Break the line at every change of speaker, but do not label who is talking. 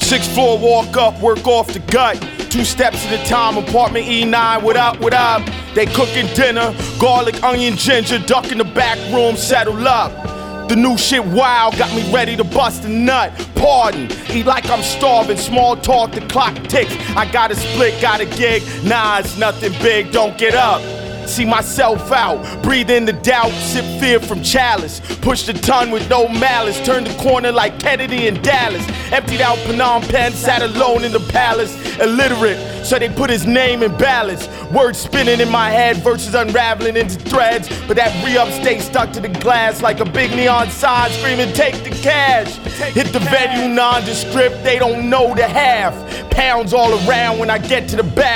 6th floor, walk up, work off the gut. 2 steps at a time, apartment E9, what up, what up? They cooking dinner, garlic, onion, ginger, duck in the back room, settle up. The new shit wild, got me ready to bust a nut. Pardon, eat like I'm starving, small talk, the clock ticks. I got a split, got a gig, nah, it's nothing big, don't get up. See myself out, breathe in the doubt, sip fear from chalice. Push the ton with no malice, turn the corner like Kennedy in Dallas. Emptied out Phnom Penh, sat alone in the palace. Illiterate, so they put his name in ballads. Words spinning in my head, verses unraveling into threads. But that re-up stay stuck to the glass like a big neon sign screaming, take the cash. Hit the venue nondescript, they don't know the half. Pounds all around when I get to the back.